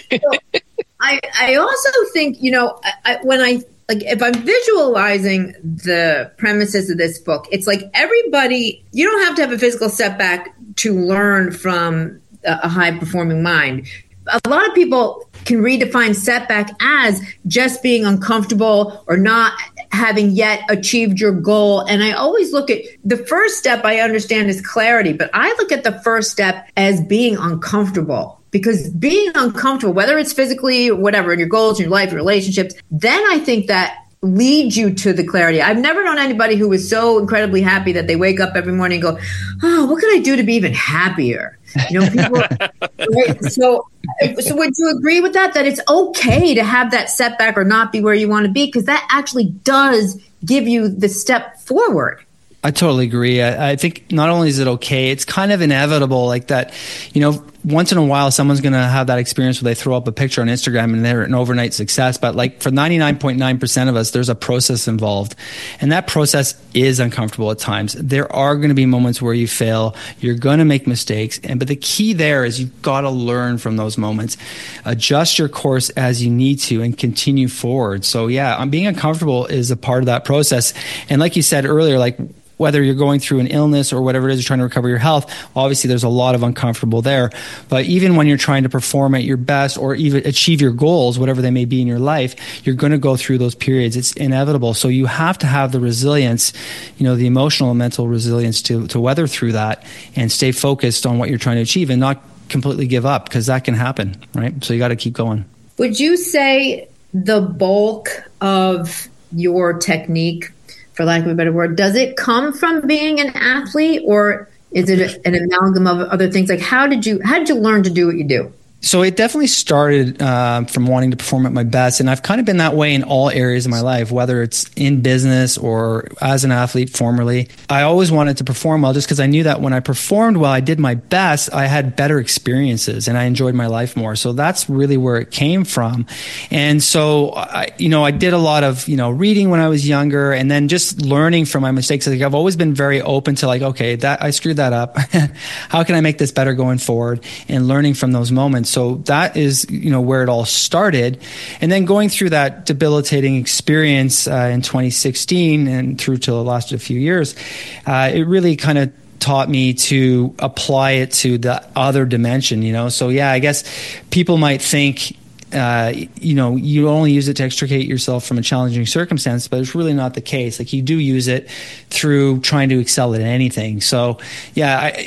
So, I I also think, you know, I, I, when I like if I'm visualizing the premises of this book, it's like everybody. You don't have to have a physical setback to learn from a, a high performing mind. A lot of people can redefine setback as just being uncomfortable or not having yet achieved your goal. And I always look at the first step, I understand, is clarity, but I look at the first step as being uncomfortable. Because being uncomfortable, whether it's physically or whatever, in your goals, in your life, your relationships, then I think that leads you to the clarity. I've never known anybody who was so incredibly happy that they wake up every morning and go, oh, what can I do to be even happier? You know, people. Right? So, so would you agree with that? That it's okay to have that setback or not be where you want to be, because that actually does give you the step forward. I totally agree. I, I think not only is it okay, it's kind of inevitable, like that, you know, once in a while, someone's going to have that experience where they throw up a picture on Instagram and they're an overnight success. But like for ninety-nine point nine percent of us, there's a process involved. And that process is uncomfortable at times. There are going to be moments where you fail. You're going to make mistakes. And but the key there is you've got to learn from those moments. Adjust your course as you need to and continue forward. So yeah, being uncomfortable is a part of that process. And like you said earlier, like whether you're going through an illness or whatever it is, you're trying to recover your health, obviously there's a lot of uncomfortable there. But even when you're trying to perform at your best or even achieve your goals, whatever they may be in your life, you're going to go through those periods. It's inevitable. So you have to have the resilience, you know, the emotional and mental resilience to, to weather through that and stay focused on what you're trying to achieve and not completely give up, because that can happen, right? So you got to keep going. Would you say the bulk of your technique, for lack of a better word, does it come from being an athlete, or is it an amalgam of other things? Like, how did you how did you learn to do what you do? So it definitely started uh, from wanting to perform at my best. And I've kind of been that way in all areas of my life, whether it's in business or as an athlete formerly. I always wanted to perform well just because I knew that when I performed well, I did my best, I had better experiences and I enjoyed my life more. So that's really where it came from. And so, I, you know, I did a lot of, you know, reading when I was younger and then just learning from my mistakes. Like I've always been very open to like, okay, that I screwed that up. How can I make this better going forward? And learning from those moments. So that is, you know, where it all started. And then going through that debilitating experience uh, in twenty sixteen and through till it lasted a few years, uh, it really kind of taught me to apply it to the other dimension, you know. So yeah, I guess people might think, Uh, you know, you only use it to extricate yourself from a challenging circumstance, but it's really not the case. Like you do use it through trying to excel at anything. So yeah, I,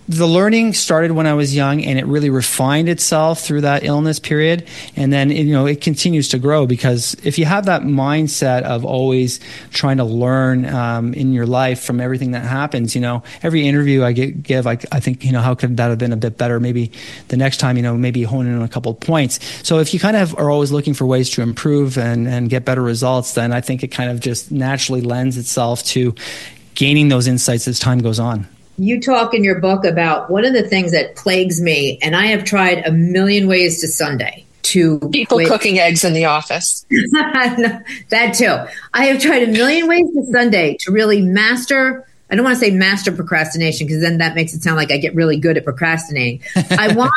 the learning started when I was young, and it really refined itself through that illness period. And then, you know, it continues to grow, because if you have that mindset of always trying to learn um, in your life from everything that happens, you know, every interview I get, give, I, I think, you know, how could that have been a bit better? Maybe the next time, you know, maybe hone in on a couple of points. So if you kind of are always looking for ways to improve and, and get better results, then I think it kind of just naturally lends itself to gaining those insights as time goes on. You talk in your book about one of the things that plagues me, and I have tried a million ways to Sunday to people quit. Cooking eggs in the office. That too. I have tried a million ways to Sunday to really master. I don't want to say master procrastination, because then that makes it sound like I get really good at procrastinating. I want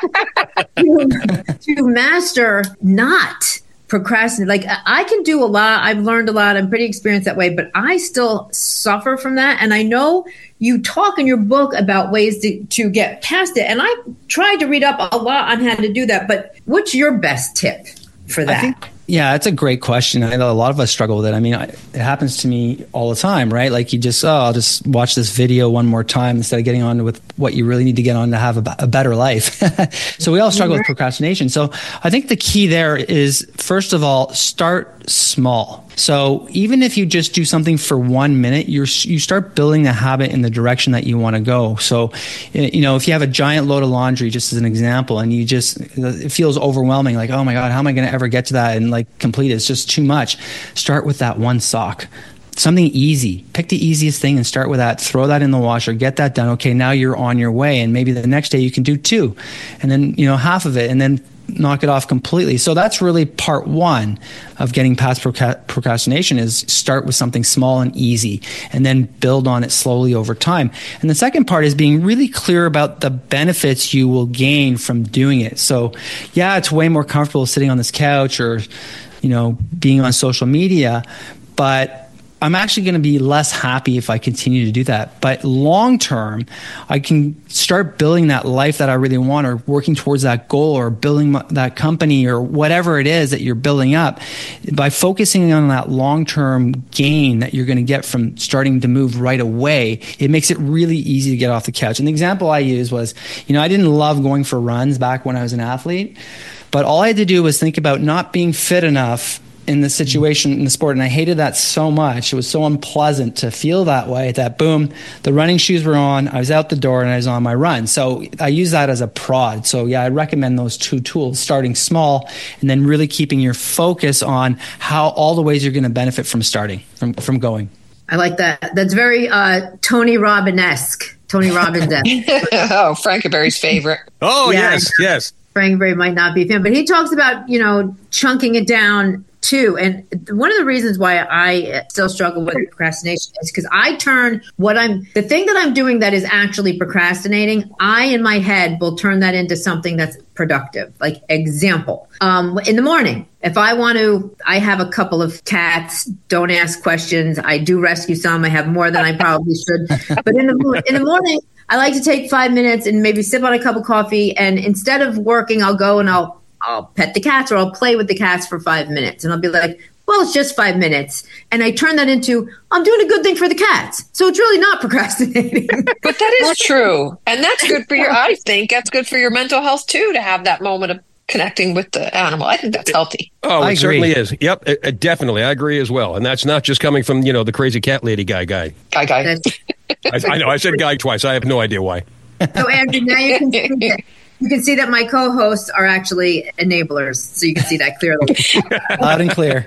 to, to master not procrastinate. Like, I can do a lot. I've learned a lot. I'm pretty experienced that way, but I still suffer from that. And I know you talk in your book about ways to, to get past it. And I tried to read up a lot on how to do that. But what's your best tip for that? I think, yeah, it's a great question. I know a lot of us struggle with it. I mean, it happens to me all the time, right? Like, you just, oh, I'll just watch this video one more time instead of getting on with what you really need to get on to have a, a better life. So we all struggle with procrastination. So I think the key there is, first of all, start small. So even if you just do something for one minute, you're, you start building the habit in the direction that you want to go. So, you know, if you have a giant load of laundry, just as an example, and you just, it feels overwhelming, like, oh my God, how am I going to ever get to that and like complete it? It's just too much. Start with that one sock. Something easy. Pick the easiest thing and start with that. Throw that in the washer. Get that done. Okay, now you're on your way. And maybe the next day you can do two. And then, you know, half of it. And then knock it off completely. So that's really part one of getting past proca- procrastination is start with something small and easy, and then build on it slowly over time. And the second part is being really clear about the benefits you will gain from doing it. So yeah, it's way more comfortable sitting on this couch or, you know, being on social media, but I'm actually going to be less happy if I continue to do that. But long term, I can start building that life that I really want, or working towards that goal, or building that company, or whatever it is that you're building up, by focusing on that long-term gain that you're going to get from starting to move right away. It makes it really easy to get off the couch. And the example I used was, you know, I didn't love going for runs back when I was an athlete, but all I had to do was think about not being fit enough in the situation in the sport. And I hated that so much. It was so unpleasant to feel that way, that boom, the running shoes were on, I was out the door, and I was on my run. So I use that as a prod. So yeah, I recommend those two tools, starting small and then really keeping your focus on how all the ways you're going to benefit from starting, from, from going. I like that. That's very uh, Tony Robbins-esque. Tony Robbins-esque. Oh, Frankenberry's favorite. Oh, Yeah. yes, yes. Frankenberry might not be a fan, but he talks about, you know, chunking it down too. And one of the reasons why I still struggle with procrastination is because I turn what I'm, the thing that I'm doing that is actually procrastinating, I in my head will turn that into something that's productive. Like, example, um, in the morning, if I want to, I have a couple of cats, don't ask questions. I do rescue some. I have more than I probably should. But in the, in the morning, I like to take five minutes and maybe sip on a cup of coffee. And instead of working, I'll go and I'll I'll pet the cats, or I'll play with the cats for five minutes. And I'll be like, well, it's just five minutes. And I turn that into, I'm doing a good thing for the cats. So it's really not procrastinating. But that is true. And that's good for your, I think that's good for your mental health too, to have that moment of connecting with the animal. I think that's healthy. Oh, I it agree. certainly is. Yep, it, it definitely. I agree as well. And that's not just coming from, you know, the crazy cat lady guy guy. Guy, guy. That's- I, I know, I said guy twice. I have no idea why. So Andrew, now you can see that, you can see that my co-hosts are actually enablers. So you can see that clearly. Loud and clear.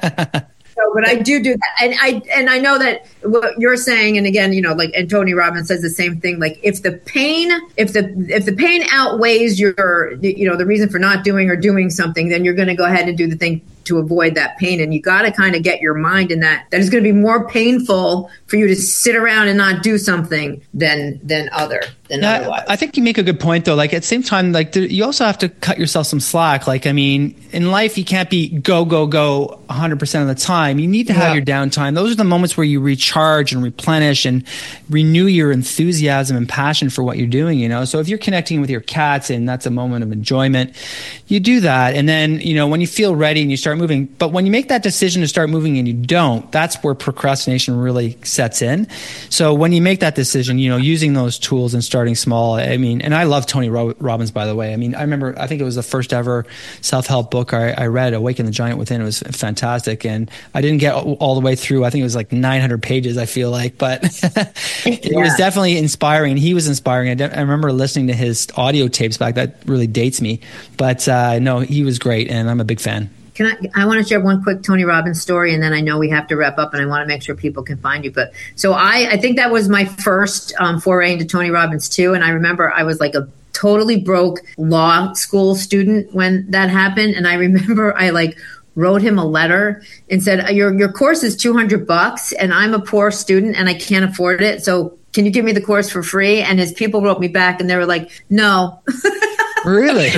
So, but I do do that, and I and I know that what you're saying, and again, you know, like, and Tony Robbins says the same thing. Like, if the pain, if the if the pain outweighs your, you know, the reason for not doing or doing something, then you're going to go ahead and do the thing to avoid that pain. And you got to kind of get your mind in that that it's going to be more painful for you to sit around and not do something than than other than Yeah, otherwise. I think you make a good point, though. Like, at the same time, like, there, you also have to cut yourself some slack. Like, I mean, in life, you can't be go, go, go one hundred percent of the time. You need to have Yeah. your downtime. Those are the moments where you recharge and replenish and renew your enthusiasm and passion for what you're doing, you know? So if you're connecting with your cats and that's a moment of enjoyment, you do that. And then, you know, when you feel ready and you start start moving. But when you make that decision to start moving and you don't, that's where procrastination really sets in. So when you make that decision, you know, using those tools and starting small, I mean, and I love Tony Robbins, by the way. I mean, I remember, I think it was the first ever self-help book I, I read, Awaken the Giant Within. It was fantastic. And I didn't get all the way through. I think it was like nine hundred pages, I feel like, but it yeah. was definitely inspiring. And he was inspiring. I, de- I remember listening to his audio tapes back. That really dates me. But uh, no, he was great. And I'm a big fan. Can I, I want to share one quick Tony Robbins story, and then I know we have to wrap up, and I want to make sure people can find you. But so I, I think that was my first um, foray into Tony Robbins too. And I remember I was like a totally broke law school student when that happened. And I remember I like wrote him a letter and said, your, your course is two hundred bucks and I'm a poor student and I can't afford it. So can you give me the course for free? And his people wrote me back and they were like, no. Really?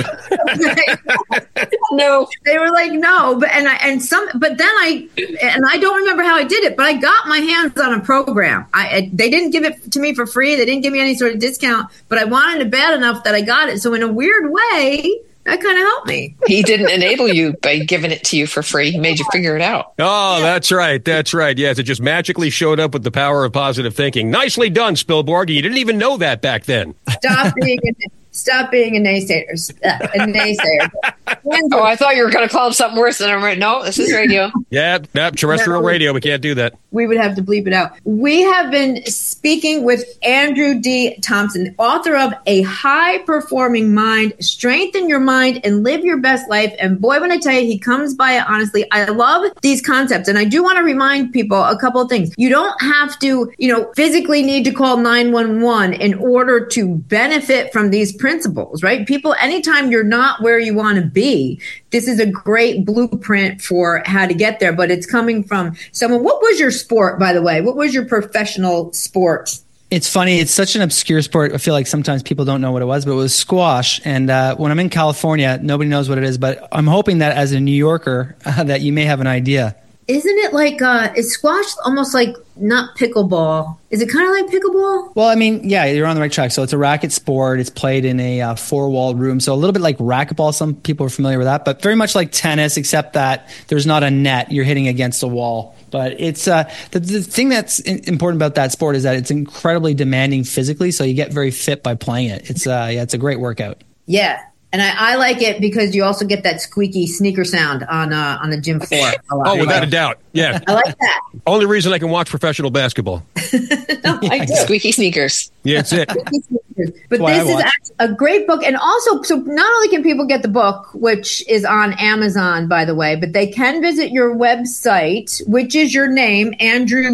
No. They were like, no. But and I and some but then I and I don't remember how I did it, but I got my hands on a program. I, I they didn't give it to me for free. They didn't give me any sort of discount, but I wanted it bad enough that I got it. So in a weird way, that kind of helped me. He didn't enable you by giving it to you for free. He made you figure it out. Oh, yeah. that's right. That's right. Yes, it just magically showed up with the power of positive thinking. Nicely done, Spielborg. You didn't even know that back then. Stop being a, stop being a naysayer. Uh, a naysayer. Oh, I thought you were going to call him something worse than I'm right. No, this is radio. yeah, yeah, terrestrial no, radio. We can't do that. We would have to bleep it out. We have been speaking with Andrew D. Thompson, author of A High-Performing Mind, Strengthen Your Mind and Live Your Best Life. And boy, when I tell you, he comes by it honestly. I love these concepts. And I do want to remind people a couple of things. You don't have to, you know, physically need to call nine one one in order to benefit from these principles, right? People, anytime you're not where you want to be, this is a great blueprint for how to get there. But it's coming from someone. What was your sport, by the way? What was your professional sport? It's funny. It's such an obscure sport. I feel like sometimes people don't know what it was, but it was squash. And uh, when I'm in California, nobody knows what it is. But I'm hoping that as a New Yorker, uh, that you may have an idea. Isn't it like, uh, is squash almost like not pickleball? Is it kind of like pickleball? Well, I mean, yeah, you're on the right track. So it's a racket sport. It's played in a uh, four-walled room. So a little bit like racquetball. Some people are familiar with that, but very much like tennis, except that there's not a net. You're hitting against a wall. But it's uh, the, the thing that's in, important about that sport is that it's incredibly demanding physically. So you get very fit by playing it. It's uh, yeah, it's a great workout. Yeah. And I, I like it because you also get that squeaky sneaker sound on uh, on the gym floor. A lot. Oh, without a doubt. Yeah. I like that. Only reason I can watch professional basketball. no, I do. Squeaky sneakers. Yeah, that's it. But that's this is actually a great book. And also, so not only can people get the book, which is on Amazon, by the way, but they can visit your website, which is your name, andrew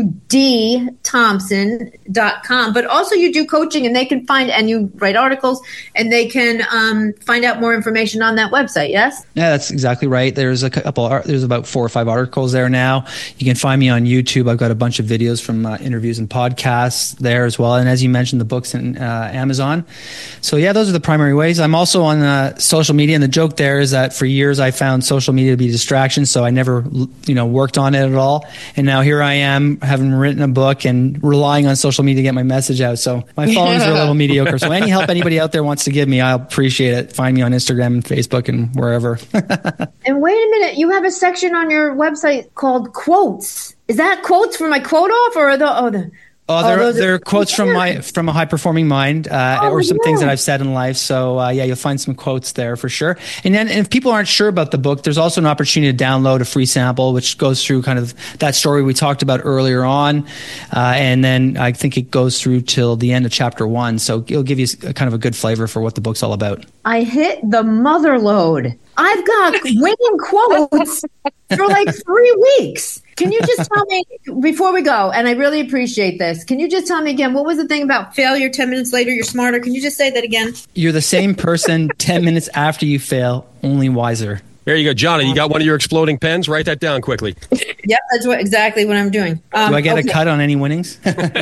d thompson dot com. But also you do coaching and they can find, and you write articles, and they can um, find out more information on that website, yes? Yeah, that's exactly right. There's a couple, there's about four or five articles there now. You can find me on YouTube. I've got a bunch of videos from uh, interviews and podcasts there as well. And as you mentioned, the book's in uh, Amazon. So yeah, those are the primary ways. I'm also on uh, social media, and the joke there is that for years I found social media to be a distraction, so I never, you know, worked on it at all. And now here I am, having written a book and relying on social media to get my message out. So my followings are a little mediocre. So any help anybody out there wants to give me, I'll appreciate it. Find me on Instagram and Facebook and wherever. And wait a minute, you have a section on your website called quotes. Is that quotes from my quote off, or are the oh the Oh, there, oh, there are quotes from my from a high performing mind, uh, oh, or some yeah. things that I've said in life. So uh, yeah, you'll find some quotes there for sure. And then, and if people aren't sure about the book, there's also an opportunity to download a free sample, which goes through kind of that story we talked about earlier on, uh, and then I think it goes through till the end of chapter one. So it'll give you a, kind of a good flavor for what the book's all about. I hit the mother load. I've got winning quotes for like three weeks. Can you just tell me, before we go, and I really appreciate this, can you just tell me again, what was the thing about failure ten minutes later, you're smarter? Can you just say that again? You're the same person ten minutes after you fail, only wiser. There you go. Johnny, you got one of your exploding pens? Write that down quickly. Yep, that's what exactly what I'm doing. Um, Do I get okay. a cut on any winnings?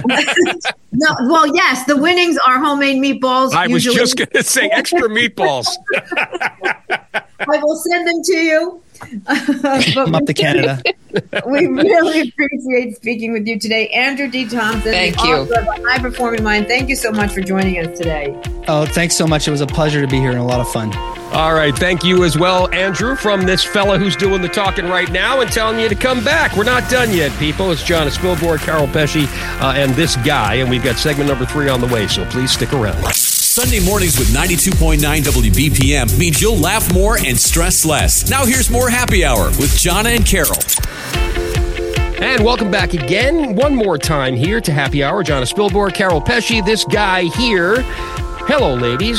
No, well, yes, the winnings are homemade meatballs. I usually. was just going to say extra meatballs. I will send them to you. I'm up to Canada. We really appreciate speaking with you today. Andrew D. Thompson. Thank the you. author of High Performing Mind. Thank you so much for joining us today. Oh, thanks so much. It was a pleasure to be here and a lot of fun. All right. Thank you as well, Andrew, from this fella who's doing the talking right now and telling you to come back. We're not done yet, people. It's John Spilborn, Carol Pesci, uh, and this guy. And we've got segment number three on the way, so please stick around. Sunday mornings with ninety-two point nine W B P M means you'll laugh more and stress less. Now here's more Happy Hour with Jonna and Carol. And welcome back again, one more time here to Happy Hour. John Spilborn, Carol Pesci, this guy here. Hello, ladies.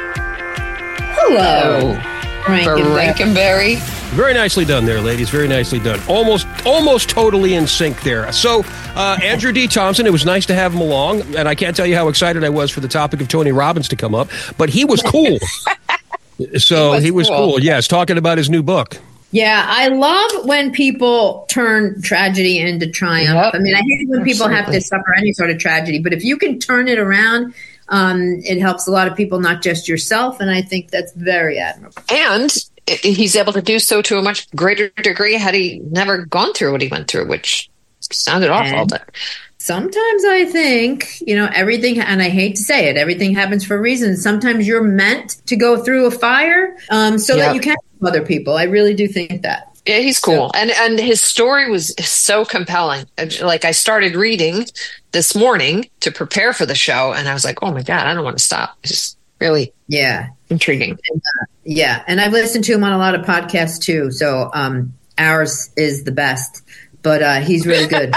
Hello. Frankenberry. Very nicely done there, ladies. Very nicely done. Almost almost totally in sync there. So, uh, Andrew D. Thompson, it was nice to have him along. And I can't tell you how excited I was for the topic of Tony Robbins to come up. But he was cool. So, he was, he was cool. cool. Yes, talking about his new book. Yeah, I love when people turn tragedy into triumph. Yep. I mean, I hate when people have to suffer any sort of tragedy. But if you can turn it around, um, it helps a lot of people, not just yourself. And I think that's very admirable. And he's able to do so to a much greater degree had he never gone through what he went through, which sounded awful. And but sometimes I think, you know, everything, and I hate to say it, everything happens for a reason. Sometimes you're meant to go through a fire um, so Yep. that you can help other people. I really do think that. yeah, he's cool. And and his story was so compelling. Like, I started reading this morning to prepare for the show, and I was like, oh my God, I don't want to stop. It's just really Yeah. intriguing. And, uh, yeah. And I've listened to him on a lot of podcasts too. So um, ours is the best, but uh, he's really good.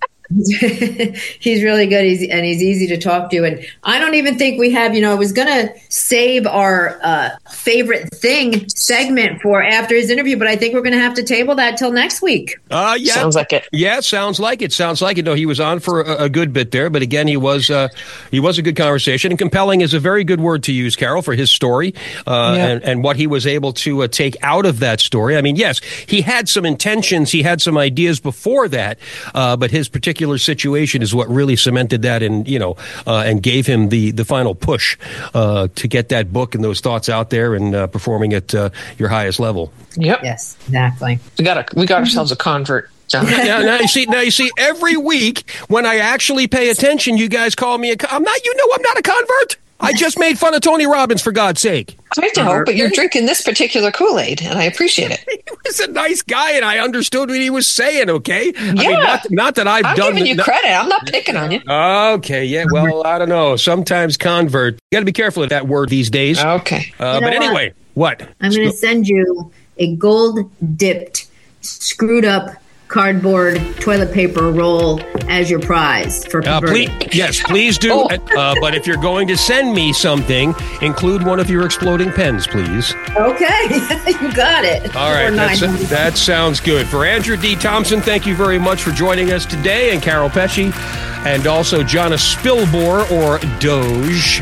He's really good. He's, and he's easy to talk to. And I don't even think we have, you know, I was going to save our uh, favorite thing segment for after his interview, but I think we're going to have to table that till next week. Uh, yeah. Sounds like it. Yeah, sounds like it. Sounds like it. No, he was on for a, a good bit there, but again, he was uh, he was a good conversation. And compelling is a very good word to use, Carol, for his story uh, Yeah. and, and what he was able to uh, take out of that story. I mean, yes, he had some intentions, he had some ideas before that, uh, but his particular situation is what really cemented that, and you know, uh, and gave him the the final push uh, to get that book and those thoughts out there and uh, performing at uh, your highest level. Yep. Yes, exactly. We got a, we got ourselves a convert, John. Now, now you see, now you see, every week when I actually pay attention, you guys call me a. I'm not. You know, I'm not a convert. I just made fun of Tony Robbins, for God's sake. I know, but you're drinking this particular Kool-Aid, and I appreciate it. He was a nice guy, and I understood what he was saying. Okay, I mean, Yeah. not, not that I've I'm done. giving the- you not- credit. I'm not picking on you. Okay, yeah. Well, I don't know. Sometimes convert. You got to be careful of that word these days. Uh, Okay. You know but what? anyway, what? I'm going to send you a gold dipped, screwed up cardboard toilet paper roll as your prize for Uh, please, converting. yes, please do. Oh. Uh, but if you're going to send me something, include one of your exploding pens, please. Okay, you got it. All right, Or that's, nine. that sounds good. For Andrew D. Thompson, thank you very much for joining us today, and Carol Pesci, and also Jonna Spilborn, or Doge.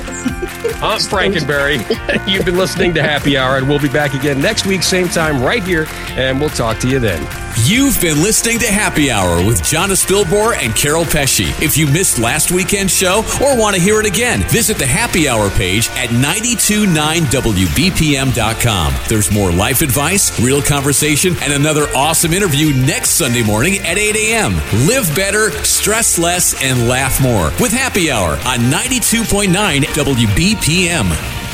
I'm Frankenberry. You've been listening to Happy Hour, and we'll be back again next week, same time, right here, and we'll talk to you then. You've been listening to Happy Hour with Jonna Spilborn and Carol Pesci. If you missed last weekend's show or want to hear it again, visit the Happy Hour page at nine two nine W B P M dot com. There's more life advice, real conversation, and another awesome interview next Sunday morning at eight a.m. Live better, stress less, and laugh more with Happy Hour on ninety-two point nine W B P M.